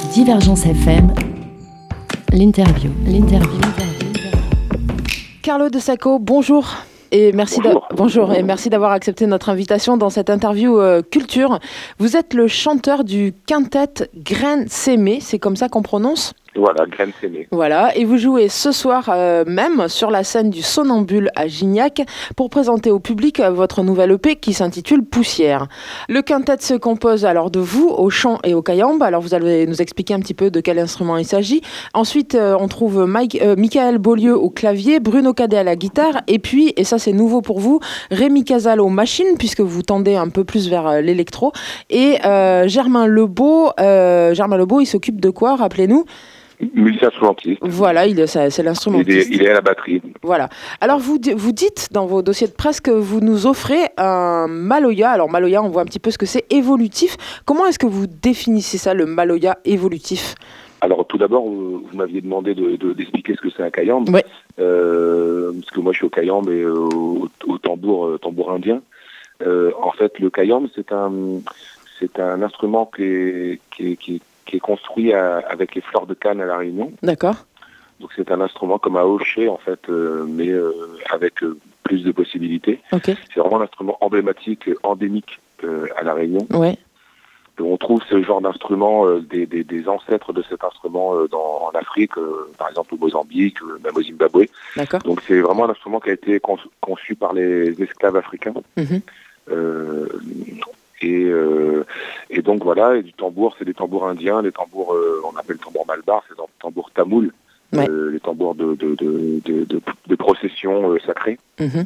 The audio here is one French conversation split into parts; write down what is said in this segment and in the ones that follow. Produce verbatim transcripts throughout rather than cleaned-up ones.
Divergence F M, l'interview, l'interview. Carlo De Sacco, bonjour. Et merci Bonjour. d'a- Bonjour et merci d'avoir accepté notre invitation dans cette interview euh, culture. Vous êtes le chanteur du quintet Graine Sémé, c'est comme ça qu'on prononce ? Voilà, Graine Sémé. Voilà, et vous jouez ce soir euh, même sur la scène du Somnambule à Gignac pour présenter au public euh, votre nouvelle E P qui s'intitule Poussière. Le quintet se compose alors de vous au chant et au cayambe. Alors vous allez nous expliquer un petit peu de quel instrument il s'agit. Ensuite, euh, on trouve Mike, euh, Michael Beaulieu au clavier, Bruno Cadet à la guitare, et puis, et ça c'est nouveau pour vous, Rémi Casal aux machines, puisque vous tendez un peu plus vers euh, l'électro, et euh, Germain Lebeau, euh, Germain Lebeau, il s'occupe de quoi, rappelez-nous ? Musicien instrumentiste. Voilà, il est, c'est, c'est Il est, l'instrumentiste. il est à la batterie. Voilà. Alors, vous, di- vous dites dans vos dossiers de presse que vous nous offrez un Maloya. Alors, Maloya, on voit un petit peu ce que c'est, évolutif. Comment est-ce que vous définissez ça, le Maloya évolutif ? Alors tout d'abord, vous, vous m'aviez demandé de, de, d'expliquer ce que c'est un cayambe. Ouais. Euh, parce que moi je suis au cayambe et euh, au, au tambour, euh, tambour indien. Euh, en fait, le cayambe, c'est un, c'est un instrument qui est, qui est, qui est, qui est construit à, avec les fleurs de canne à La Réunion. D'accord. Donc c'est un instrument comme un hocher en fait, euh, mais euh, avec euh, plus de possibilités. Ok. C'est vraiment un instrument emblématique, euh, endémique euh, à La Réunion. Ouais. On trouve ce genre d'instrument, euh, des, des, des ancêtres de cet instrument euh, dans, en Afrique, euh, par exemple au Mozambique, euh, même au Zimbabwe. D'accord. Donc c'est vraiment un instrument qui a été conçu, conçu par les esclaves africains. Mhm. Euh, et, euh, et donc voilà, et du tambour, c'est des tambours indiens, les tambours, euh, on appelle tambour malbar, c'est des tambours tamouls, Ouais. euh, les tambours de, de, de, de, de, de procession euh, sacrée. Mhm.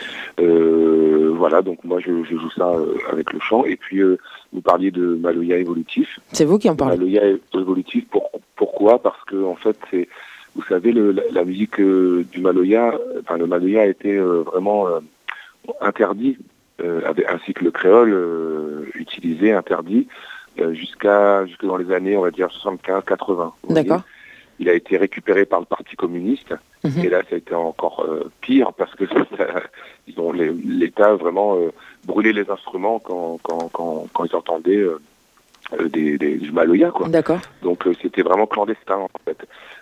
Euh, voilà, donc moi je, je joue ça euh, avec le chant. Et puis euh, vous parliez de Maloya évolutif. C'est vous qui en parlez. Maloya évolutif, pour, pourquoi ? Parce que en fait, c'est, vous savez, le, la, la musique euh, du Maloya, enfin le Maloya a été euh, vraiment euh, interdit, euh, avec, ainsi que le créole euh, utilisé, interdit, euh, jusqu'à jusque dans les années, on va dire soixante-quinze quatre-vingts. D'accord. Il a été récupéré par le Parti communiste. Mhm. Et là, ça a été encore euh, pire parce que ça, ils ont les, l'État vraiment euh, brûlé les instruments quand quand quand, quand ils entendaient euh, des, des du Maloya, quoi. D'accord. Donc euh, c'était vraiment clandestin en fait.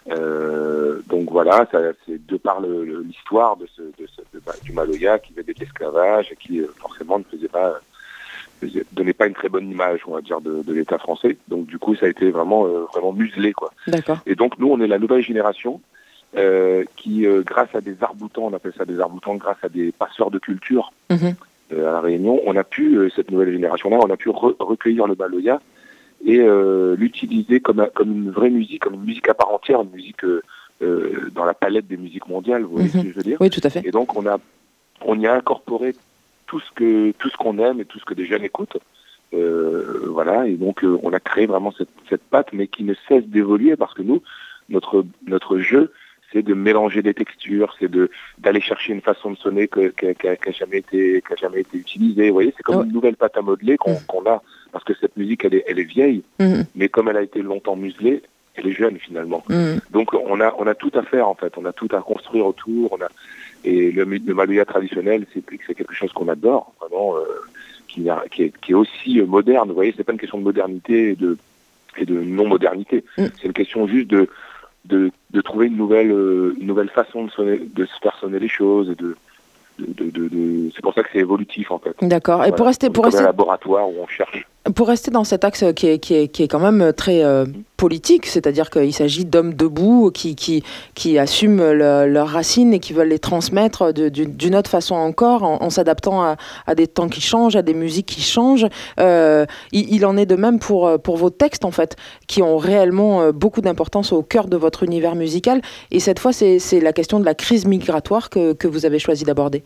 Euh, donc voilà, ça, c'est de par le, le, l'histoire de ce, de ce de, bah, du Maloya qui venait de l'esclavage et qui euh, forcément ne faisait pas faisait, donnait pas une très bonne image, on va dire, de, de l'État français. Donc du coup, ça a été vraiment euh, vraiment muselé, quoi. D'accord. Et donc nous, on est la nouvelle génération. Euh, qui, euh, grâce à des arcs-boutants, on appelle ça des arcs-boutants, grâce à des passeurs de culture Mhm. euh, à La Réunion, on a pu, euh, cette nouvelle génération-là, on a pu re- recueillir le Maloya et euh, l'utiliser comme, un- comme une vraie musique, comme une musique à part entière, une musique euh, euh, dans la palette des musiques mondiales, vous voyez Mhm. ce que je veux dire ? Oui, tout à fait. Et donc on a, on y a incorporé tout ce que, tout ce qu'on aime et tout ce que des jeunes écoutent. Euh, voilà, et donc euh, on a créé vraiment cette, cette patte, mais qui ne cesse d'évoluer parce que nous, notre, notre jeu, c'est de mélanger des textures, c'est de d'aller chercher une façon de sonner que, que, qui n'a jamais été qui a jamais été utilisée. Vous voyez, c'est comme Ouais. une nouvelle pâte à modeler qu'on, Mm. qu'on a, parce que cette musique, elle est, elle est vieille, Mhm. mais comme elle a été longtemps muselée, elle est jeune finalement. Mhm. Donc on a on a tout à faire en fait, on a tout à construire autour. On a et le, le Maloya traditionnel, c'est c'est quelque chose qu'on adore vraiment, euh, qui, a- qui est qui est aussi euh, moderne. Vous voyez, c'est pas une question de modernité et de et de non modernité. Mm. C'est une question juste de de, de trouver une nouvelle, euh, une nouvelle façon de, sonner, de se faire sonner les choses. Et de, de, de, de, c'est pour ça que c'est évolutif en fait. D'accord. Et Voilà. pour rester, C'est pour comme rester, un laboratoire où on cherche. Pour rester dans cet axe qui est, qui est, qui est quand même très euh, politique, c'est-à-dire qu'il s'agit d'hommes debout qui, qui, qui assument le, leurs racines et qui veulent les transmettre de, d'une, d'une autre façon encore, en, en s'adaptant à, à des temps qui changent, à des musiques qui changent. Euh, il, il en est de même pour, pour vos textes, en fait, qui ont réellement beaucoup d'importance au cœur de votre univers musical. Et cette fois, c'est, c'est la question de la crise migratoire que, que vous avez choisi d'aborder.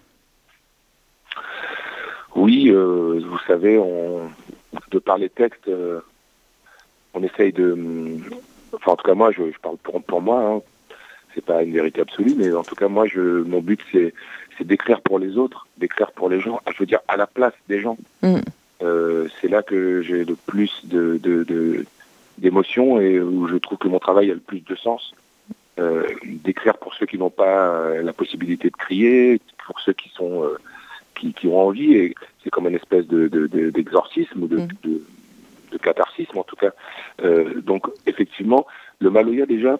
Oui, euh, vous savez, on, de par les textes, euh, on essaye de... Enfin, en tout cas, moi, je, je parle pour, pour moi, hein, c'est pas une vérité absolue, mais en tout cas, moi, je, mon but, c'est, c'est d'écrire pour les autres, d'écrire pour les gens, je veux dire, à la place des gens. Mmh. Euh, c'est là que j'ai le plus de, de, de, d'émotions et où je trouve que mon travail a le plus de sens. Euh, d'écrire pour ceux qui n'ont pas la possibilité de crier, pour ceux qui sont... Euh, Qui, qui ont envie, et c'est comme une espèce de, de, de, d'exorcisme ou de, mmh. de, de catharsis, en tout cas. Euh, donc, effectivement, le Maloya, déjà,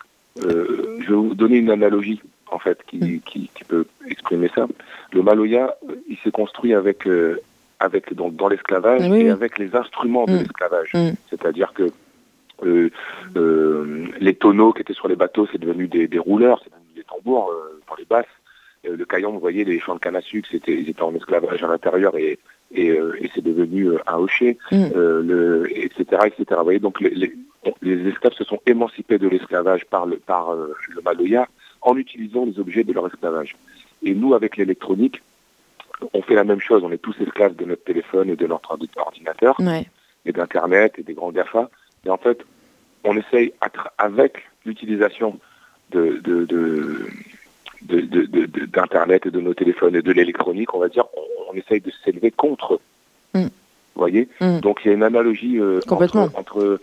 euh, je vais vous donner une analogie, en fait, qui, qui, qui peut exprimer ça. Le Maloya, il s'est construit avec, euh, avec donc, dans l'esclavage oui, et oui. avec les instruments de Mm. l'esclavage. Mm. C'est-à-dire que euh, euh, les tonneaux qui étaient sur les bateaux, c'est devenu des, des rouleurs, c'est devenu des tambours euh, pour les basses. Euh, le caillon, vous voyez, les champs de canne à sucre, c'était, ils étaient en esclavage à l'intérieur et, et, euh, et c'est devenu euh, un hocher, Mm. euh, le, et cetera, et cetera. Vous voyez, donc les, les, les esclaves se sont émancipés de l'esclavage par le, par euh, le Maloya en utilisant les objets de leur esclavage. Et nous, avec l'électronique, on fait la même chose. On est tous esclaves de notre téléphone et de notre ordinateur, Ouais. et d'Internet et des grands GAFA. Et en fait, on essaye, avec l'utilisation de, de, de, de, de, de, de, d'Internet et de nos téléphones et de l'électronique, on va dire, on, on essaye de s'élever contre. Mm. Vous voyez Mm. Donc il y a une analogie euh, Complètement. entre, entre,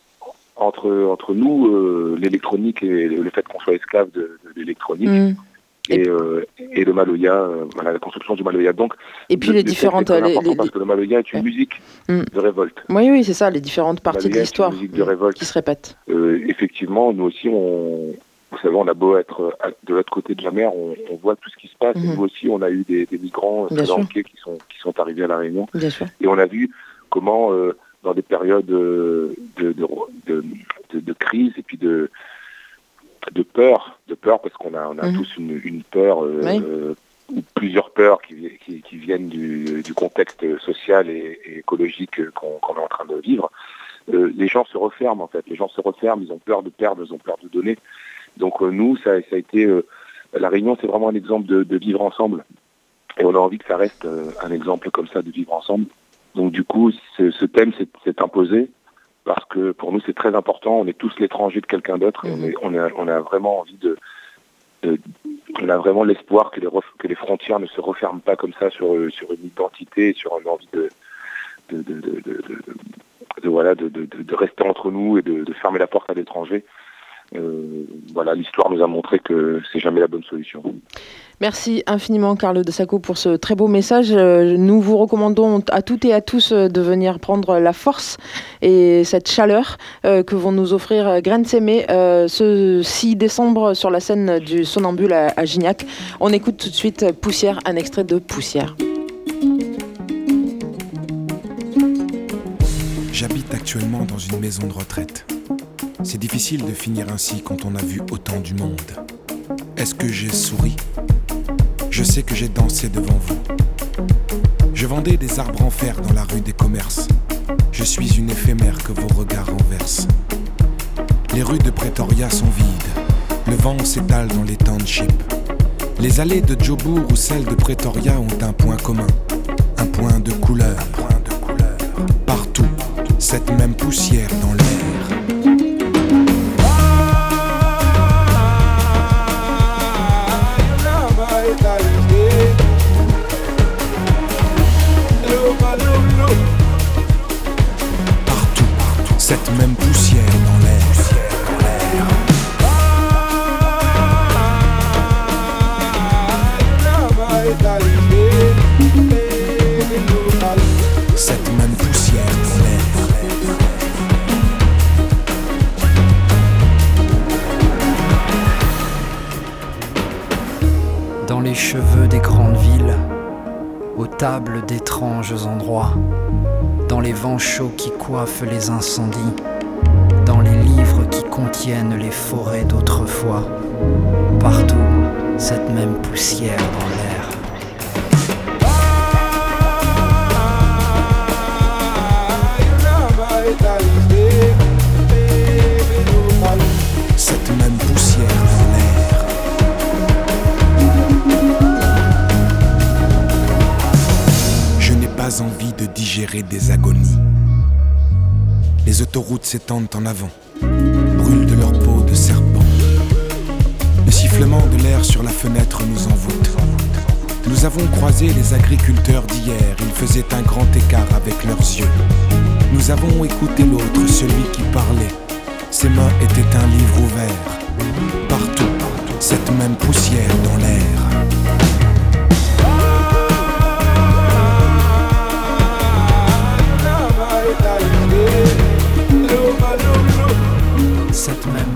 entre, entre nous, euh, l'électronique et le fait qu'on soit esclave de, de l'électronique. Mm. Et, euh, et le Maloya, euh, voilà, la construction du Maloya. Donc, Et puis le, les le différentes... fait, c'est les- important les- parce que le Maloya est une Ouais. musique Mm. de révolte. Oui, oui, c'est ça, les différentes parties de Maloya est l'histoire une musique de révolte. qui se répètent. Euh, effectivement, nous aussi, on, vous savez, on a beau être à- de l'autre côté de la mer, on, on voit tout ce qui se passe. Mhm. Et nous aussi, on a eu des, des migrants Bien sûr. sri-lankais qui sont, qui sont arrivés à La Réunion. Bien sûr. Et on a vu comment, euh, dans des périodes euh, de, de, de, de, de crise et puis de, de peur, de peur parce qu'on a, on a Mhm. tous une, une peur, euh, Oui. euh, ou plusieurs peurs qui, vi- qui, qui viennent du, du contexte social et, et écologique qu'on, qu'on est en train de vivre. Euh, les gens se referment en fait, les gens se referment, ils ont peur de perdre, ils ont peur de donner. Donc euh, nous, ça, ça a été, euh, La Réunion, c'est vraiment un exemple de, de vivre ensemble. Et on a envie que ça reste euh, un exemple comme ça de vivre ensemble. Donc du coup, ce, ce thème s'est, s'est imposé parce que pour nous, c'est très important. On est tous l'étranger de quelqu'un d'autre. Et on, est, on, a, on a vraiment envie de, de... On a vraiment l'espoir que les, ref, que les frontières ne se referment pas comme ça sur, sur une identité, sur une envie de... de, de, de, de, de, de voilà, de, de, de rester entre nous et de, de fermer la porte à l'étranger. Euh, voilà, l'histoire nous a montré que c'est jamais la bonne solution. Merci infiniment, Carlo De Sacco, pour ce très beau message. Euh, Nous vous recommandons à toutes et à tous euh, de venir prendre la force et cette chaleur euh, que vont nous offrir euh, Graines Sémées euh, ce six décembre sur la scène du Sonambule à, à Gignac. On écoute tout de suite Poussière, un extrait de Poussière. J'habite actuellement dans une maison de retraite. C'est difficile de finir ainsi quand on a vu autant du monde. Est-ce que j'ai souri ? Je sais que j'ai dansé devant vous. Je vendais des arbres en fer dans la rue des commerces. Je suis une éphémère que vos regards renversent. Les rues de Pretoria sont vides. Le vent s'étale dans les townships. Les allées de Jobour ou celles de Pretoria ont un point commun. Un point de couleur. Partout, cette même poussière dans l'air. Partout, cette même poussière dans l'air. Cette même poussière dans l'air. Dans les cheveux des grandes villes, aux tables d'étranges endroits, dans les vents chauds qui coiffent les incendies, dans les livres qui contiennent les forêts d'autrefois, partout, cette même poussière dans l'air. Cette même poussière dans l'air. Je n'ai pas envie de digérer des agonies. Les autoroutes s'étendent en avant, brûlent de leur peau de serpent. Le sifflement de l'air sur la fenêtre nous envoûte. Nous avons croisé les agriculteurs d'hier, ils faisaient un grand écart avec leurs yeux. Nous avons écouté l'autre, celui qui parlait. Ses mains étaient un livre ouvert. Partout, cette même poussière dans l'air. Italian cette même